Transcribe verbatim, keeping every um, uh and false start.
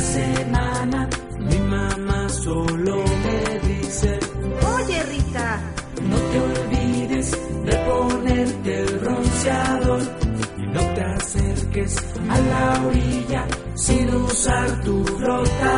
semana mi mamá solo me dice: oye, Rita, no te olvides de ponerte el bronceador y no te acerques a la orilla sin usar tu flotador.